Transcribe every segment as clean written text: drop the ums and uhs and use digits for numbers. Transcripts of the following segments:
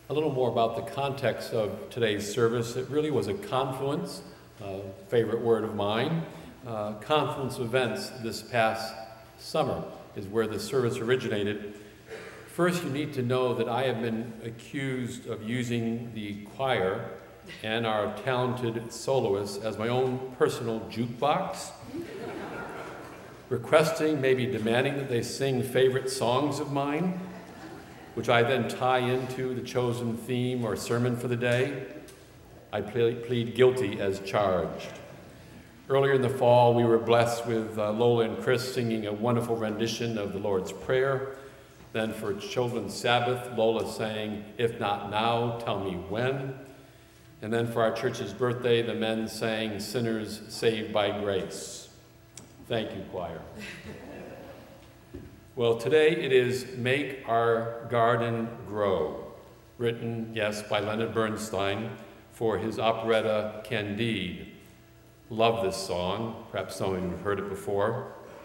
A little more about the context of today's service. It really was a confluence, favorite word of mine, confluence of events this past summer is where the service originated. First, you need to know that I have been accused of using the choir and our talented soloists as my own personal jukebox, requesting, maybe demanding that they sing favorite songs of mine, which I then tie into the chosen theme or sermon for the day. I plead guilty as charged. Earlier in the fall, we were blessed with Lola and Chris singing a wonderful rendition of the Lord's Prayer. Then for Children's Sabbath, Lola sang, "If Not Now, Tell Me When." And then for our church's birthday, the men sang, "Sinners Saved by Grace." Thank you, choir. Well, today it is "Make Our Garden Grow," written, yes, by Leonard Bernstein for his operetta Candide. Love this song. Perhaps some of you have heard it before.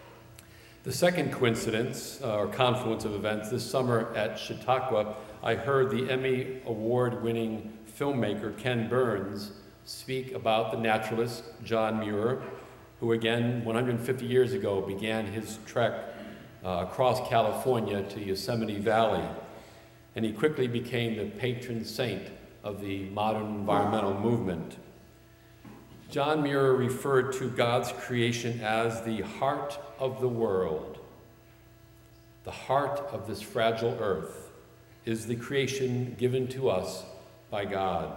The second coincidence, or confluence of events, this summer at Chautauqua, I heard the Emmy Award-winning filmmaker Ken Burns speak about the naturalist John Muir, who again, 150 years ago, began his trek across California to Yosemite Valley. And he quickly became the patron saint of the modern environmental movement. John Muir referred to God's creation as the heart of the world. The heart of this fragile earth is the creation given to us by God.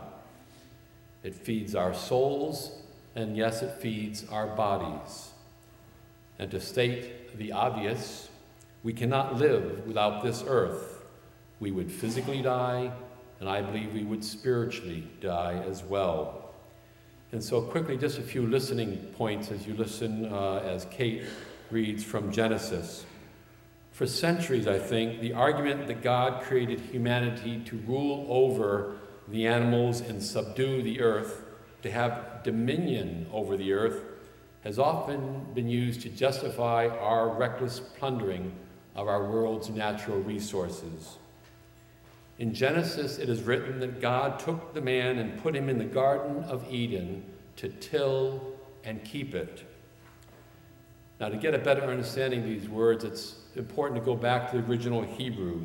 It feeds our souls, and yes, it feeds our bodies. And to state the obvious, we cannot live without this earth. We would physically die, and I believe we would spiritually die as well. And so quickly, just a few listening points as you listen as Kate reads from Genesis. For centuries, I think, the argument that God created humanity to rule over the animals and subdue the earth, to have dominion over the earth, has often been used to justify our reckless plundering of our world's natural resources. In Genesis, it is written that God took the man and put him in the Garden of Eden to till and keep it. Now, to get a better understanding of these words, it's important to go back to the original Hebrew.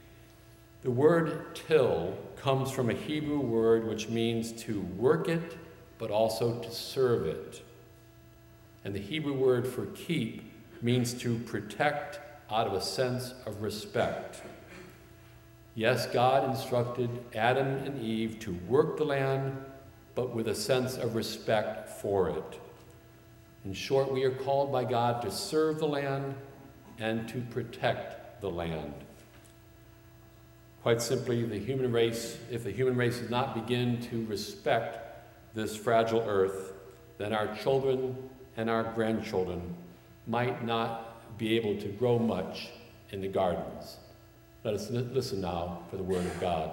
The word till comes from a Hebrew word which means to work it, but also to serve it. And the Hebrew word for keep means to protect out of a sense of respect. Yes, God instructed Adam and Eve to work the land, but with a sense of respect for it. In short, we are called by God to serve the land and to protect the land. Quite simply, if the human race does not begin to respect this fragile earth, then our children and our grandchildren might not be able to grow much in the gardens. Let us listen now for the word of God.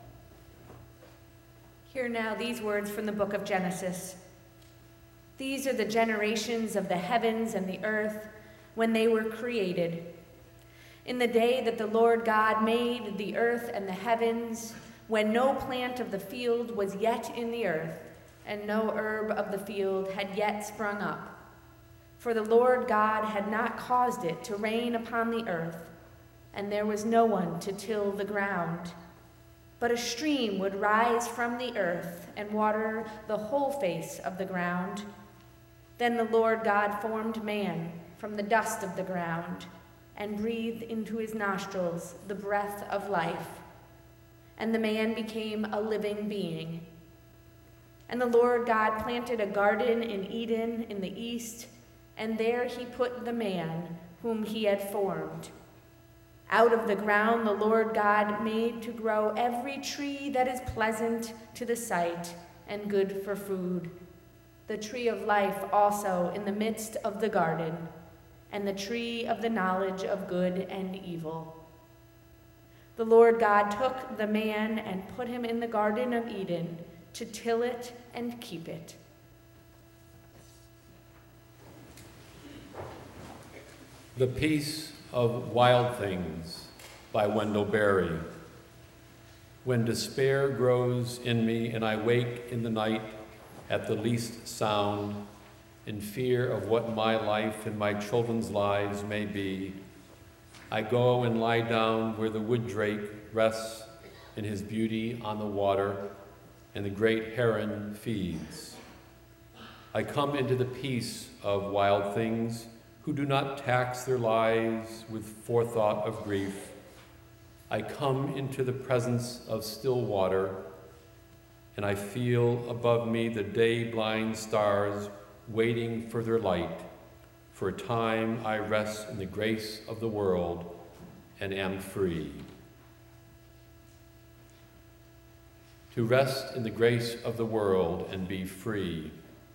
Hear now these words from the book of Genesis. These are the generations of the heavens and the earth when they were created. In the day that the Lord God made the earth and the heavens, when no plant of the field was yet in the earth, and no herb of the field had yet sprung up. For the Lord God had not caused it to rain upon the earth, and there was no one to till the ground. But a stream would rise from the earth and water the whole face of the ground. Then the Lord God formed man from the dust of the ground and breathed into his nostrils the breath of life. And the man became a living being. And the Lord God planted a garden in Eden in the east, and there he put the man whom he had formed. Out of the ground the Lord God made to grow every tree that is pleasant to the sight and good for food, the tree of life also in the midst of the garden, and the tree of the knowledge of good and evil. The Lord God took the man and put him in the Garden of Eden to till it and keep it. The Peace of Wild Things by Wendell Berry. when despair grows in me and I wake in the night at the least sound, in fear of what my life and my children's lives may be, I go and lie down where the wood drake rests in his beauty on the water and the great heron feeds. I come into the peace of wild things who do not tax their lives with forethought of grief. I come into the presence of still water, and I feel above me the day-blind stars waiting for their light. For a time I rest in the grace of the world and am free. To rest in the grace of the world and be free.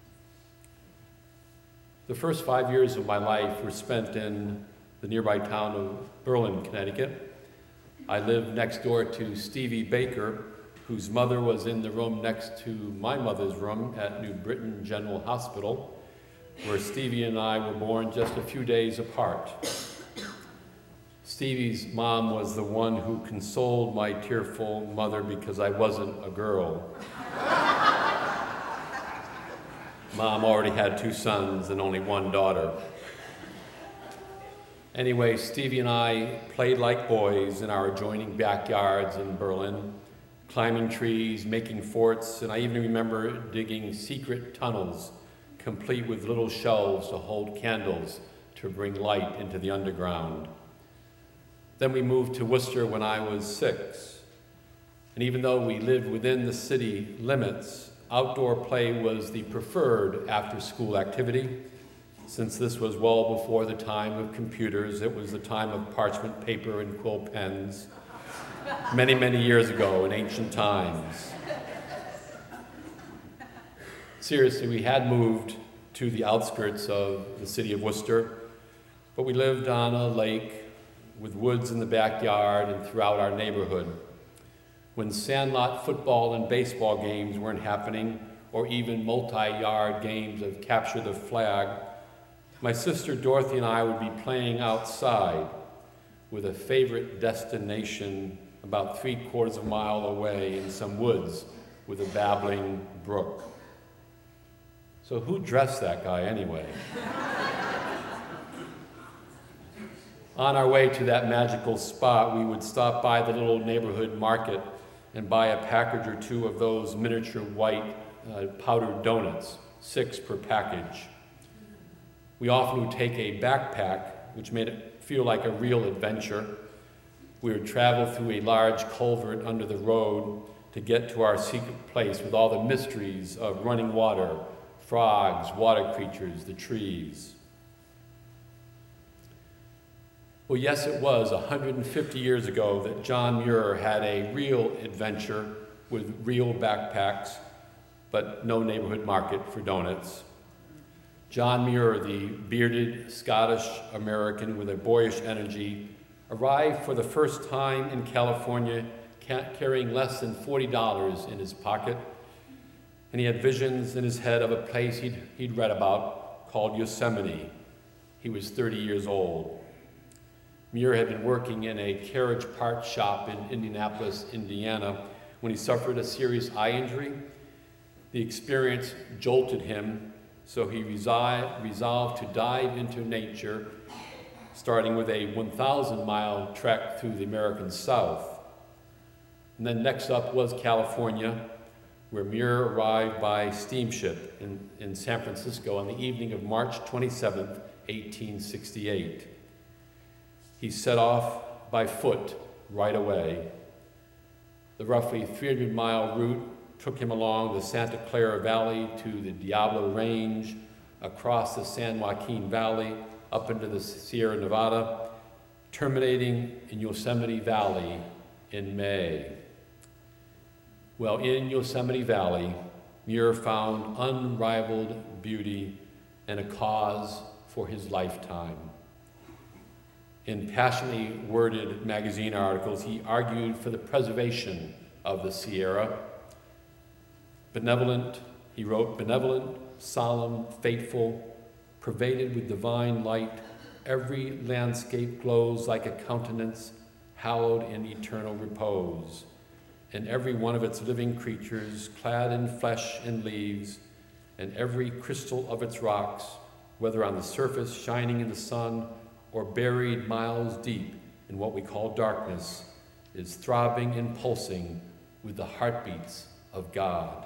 The first 5 years of my life were spent in the nearby town of Berlin, Connecticut. I lived next door to Stevie Baker, whose mother was in the room next to my mother's room at New Britain General Hospital, where Stevie and I were born just a few days apart. Stevie's mom was the one who consoled my tearful mother because I wasn't a girl. Mom already had 2 sons and only 1 daughter. Anyway, Stevie and I played like boys in our adjoining backyards in Berlin, climbing trees, making forts, and I even remember digging secret tunnels, complete with little shelves to hold candles to bring light into the underground. Then we moved to Worcester when I was 6. And even though we lived within the city limits, outdoor play was the preferred after-school activity. Since this was well before the time of computers, it was the time of parchment paper and quill pens, many, many years ago in ancient times. Seriously, we had moved to the outskirts of the city of Worcester, but we lived on a lake with woods in the backyard and throughout our neighborhood. When sandlot football and baseball games weren't happening, or even multi-yard games of capture the flag, my sister Dorothy and I would be playing outside with a favorite destination about 3/4 of a mile away in some woods with a babbling brook. So who dressed that guy anyway? On our way to that magical spot, we would stop by the little neighborhood market and buy a package or 2 of those miniature white powdered donuts, 6 per package. We often would take a backpack, which made it feel like a real adventure. We would travel through a large culvert under the road to get to our secret place with all the mysteries of running water, frogs, water creatures, the trees. Well, yes, it was 150 years ago that John Muir had a real adventure with real backpacks, but no neighborhood market for donuts. John Muir, the bearded Scottish-American with a boyish energy, arrived for the first time in California carrying less than $40 in his pocket, and he had visions in his head of a place he'd read about called Yosemite. He was 30 years old. Muir had been working in a carriage part shop in Indianapolis, Indiana, when he suffered a serious eye injury. The experience jolted him, so he resolved to dive into nature, starting with a 1,000-mile trek through the American South. And then next up was California, where Muir arrived by steamship in San Francisco on the evening of March 27th, 1868. He set off by foot right away. The roughly 300-mile route took him along the Santa Clara Valley to the Diablo Range, across the San Joaquin Valley, up into the Sierra Nevada, terminating in Yosemite Valley in May. Well, in Yosemite Valley, Muir found unrivaled beauty and a cause for his lifetime. In passionately worded magazine articles, he argued for the preservation of the Sierra. He wrote, benevolent, solemn, fateful, pervaded with divine light, every landscape glows like a countenance hallowed in eternal repose. and every one of its living creatures, clad in flesh and leaves, and every crystal of its rocks, whether on the surface shining in the sun or buried miles deep in what we call darkness, is throbbing and pulsing with the heartbeats of God.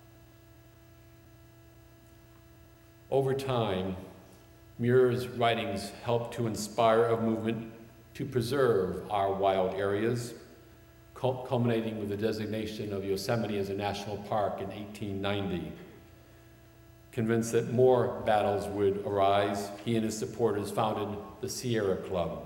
Over time, Muir's writings helped to inspire a movement to preserve our wild areas, culminating with the designation of Yosemite as a national park in 1890. Convinced that more battles would arise, he and his supporters founded the Sierra Club.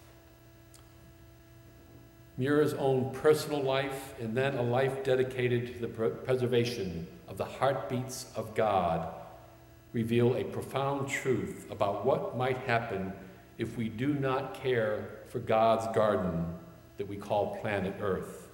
Muir's own personal life, and then a life dedicated to the preservation of the heartbeats of God, reveal a profound truth about what might happen if we do not care for God's garden that we call planet Earth.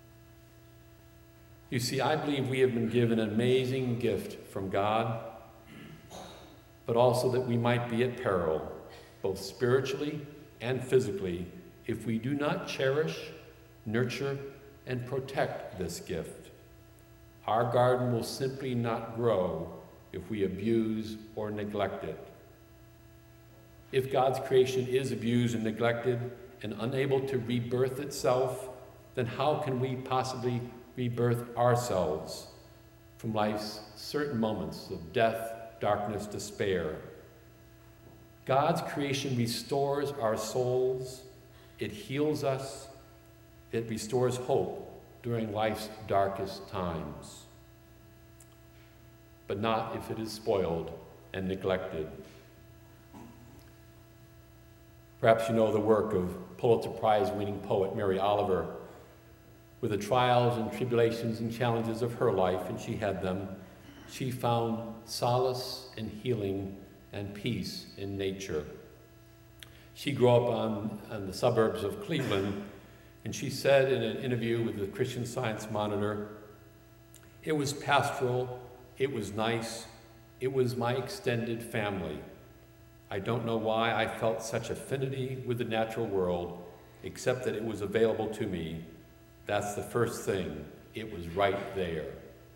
You see, I believe we have been given an amazing gift from God, but also that we might be at peril, both spiritually and physically, if we do not cherish, nurture, and protect this gift. Our garden will simply not grow if we abuse or neglect it. If God's creation is abused and neglected and unable to rebirth itself, then how can we possibly rebirth ourselves from life's certain moments of death, darkness, despair? God's creation restores our souls, it heals us, it restores hope during life's darkest times. But not if it is spoiled and neglected. Perhaps you know the work of Pulitzer Prize-winning poet Mary Oliver. With the trials and tribulations and challenges of her life, and she had them, she found solace and healing and peace in nature. She grew up on the suburbs of Cleveland, and she said in an interview with the Christian Science Monitor, "It was pastoral, it was nice, it was my extended family. I don't know why I felt such affinity with the natural world, except that it was available to me. That's the first thing. It was right there."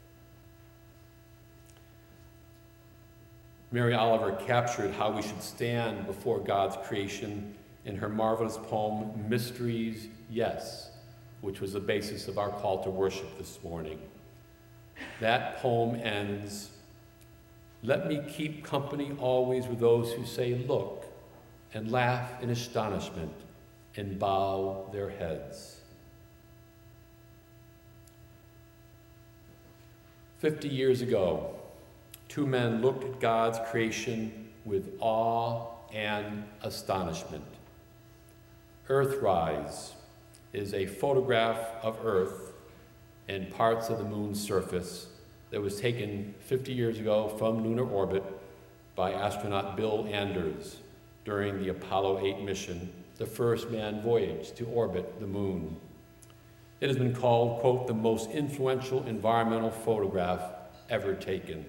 Mary Oliver captured how we should stand before God's creation in her marvelous poem, Mysteries, Yes, which was the basis of our call to worship this morning. That poem ends, "Let me keep company always with those who say, 'Look,' and laugh in astonishment and bow their heads." 50 years ago, two men looked at God's creation with awe and astonishment. Earthrise is a photograph of Earth and parts of the moon's surface that was taken 50 years ago from lunar orbit by astronaut Bill Anders during the Apollo 8 mission, the first manned voyage to orbit the moon. It has been called, quote, "the most influential environmental photograph ever taken."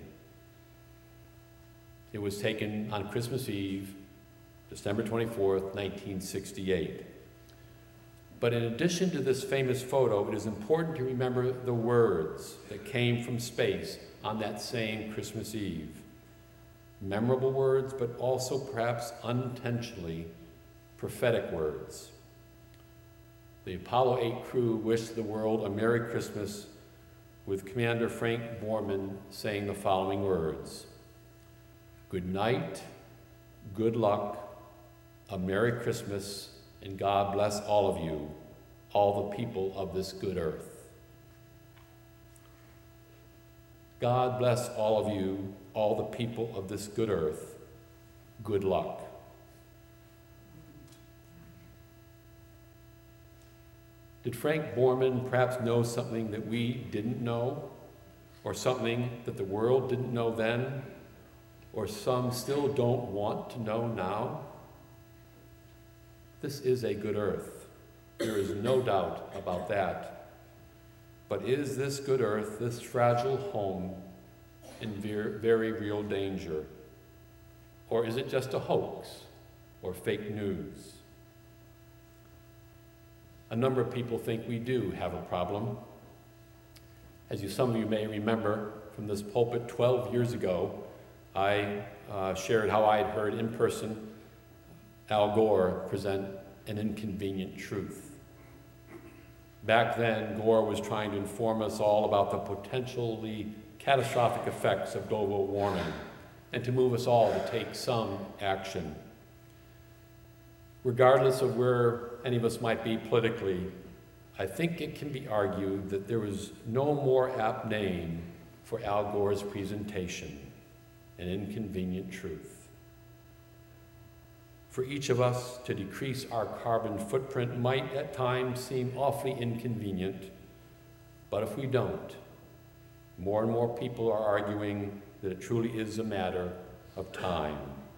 It was taken on Christmas Eve, December 24th, 1968. But in addition to this famous photo, it is important to remember the words that came from space on that same Christmas Eve. Memorable words, but also perhaps unintentionally prophetic words. The Apollo 8 crew wished the world a Merry Christmas, with Commander Frank Borman saying the following words: "Good night, good luck, a Merry Christmas, and God bless all of you, all the people of this good earth." God bless all of you, all the people of this good earth. Good luck. Did Frank Borman perhaps know something that we didn't know, or something that the world didn't know then, or some still don't want to know now? This is a good earth. There is no doubt about that. But is this good earth, this fragile home, in very real danger? Or is it just a hoax or fake news? A number of people think we do have a problem, As some of you may remember from this pulpit 12 years ago, I shared how I had heard in person Al Gore present an inconvenient truth. Back then, Gore was trying to inform us all about the potentially catastrophic effects of global warming and to move us all to take some action. Regardless of where any of us might be politically, I think it can be argued that there was no more apt name for Al Gore's presentation, an inconvenient truth. For each of us to decrease our carbon footprint might at times seem awfully inconvenient, but if we don't, more and more people are arguing that it truly is a matter of time.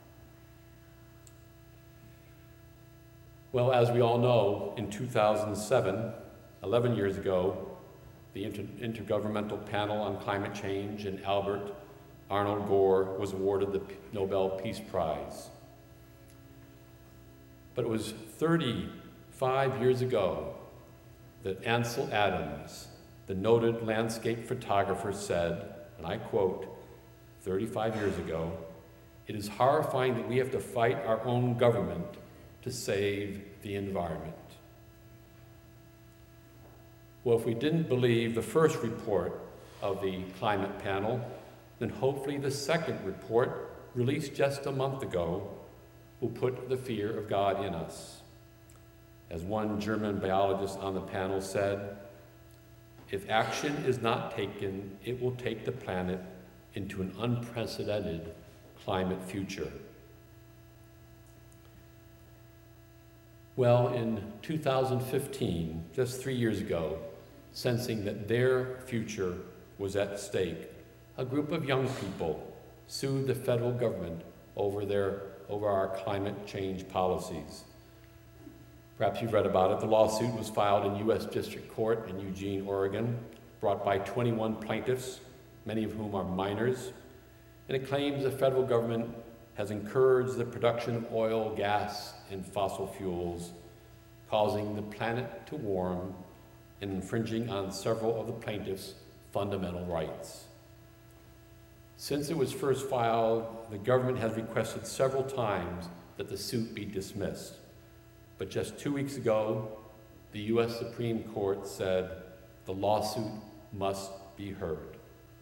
Well, as we all know, in 2007, 11 years ago, the Intergovernmental Panel on Climate Change and Albert Arnold Gore was awarded the Nobel Peace Prize. But it was 35 years ago that Ansel Adams, the noted landscape photographer, said, and I quote, 35 years ago, "It is horrifying that we have to fight our own government to save the environment." Well, if we didn't believe the first report of the climate panel, then hopefully the second report, released just a month ago, will put the fear of God in us. As one German biologist on the panel said, "If action is not taken, it will take the planet into an unprecedented climate future." Well, in 2015, just 3 years ago, sensing that their future was at stake, a group of young people sued the federal government over our climate change policies. Perhaps you've read about it. The lawsuit was filed in U.S. District Court in Eugene, Oregon, brought by 21 plaintiffs, many of whom are minors, and it claims the federal government has encouraged the production of oil, gas, and fossil fuels, causing the planet to warm and infringing on several of the plaintiffs' fundamental rights. Since it was first filed, the government has requested several times that the suit be dismissed. But just 2 weeks ago, the U.S. Supreme Court said the lawsuit must be heard.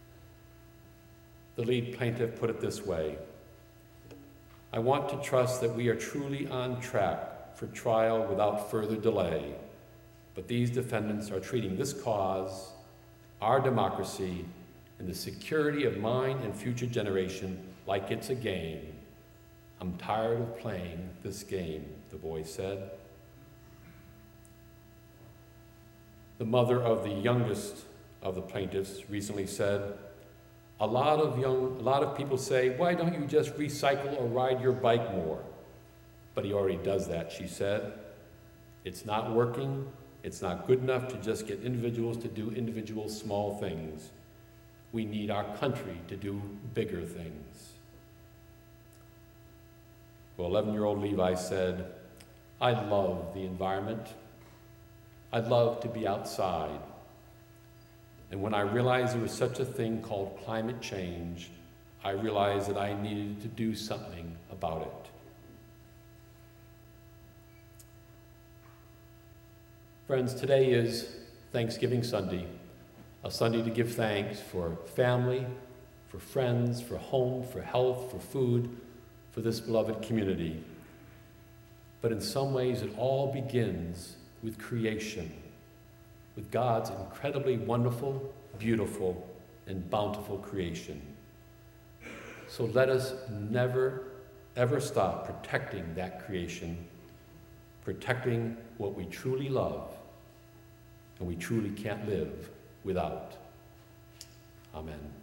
The lead plaintiff put it this way: "I want to trust that we are truly on track for trial without further delay, but these defendants are treating this cause, our democracy, and the security of mine and future generation like it's a game. I'm tired of playing this game," the boy said. The mother of the youngest of the plaintiffs recently said, a lot of people say, "Why don't you just recycle or ride your bike more?" But he already does that, she said. It's not working. It's not good enough to just get individuals to do individual small things. We need our country to do bigger things. Well, 11-year-old Levi said, "I love the environment. I'd love to be outside. And when I realized there was such a thing called climate change, I realized that I needed to do something about it." Friends, today is Thanksgiving Sunday, a Sunday to give thanks for family, for friends, for home, for health, for food, for this beloved community. But in some ways, it all begins with creation, with God's incredibly wonderful, beautiful, and bountiful creation. So let us never, ever stop protecting that creation, protecting what we truly love and we truly can't live without. Amen.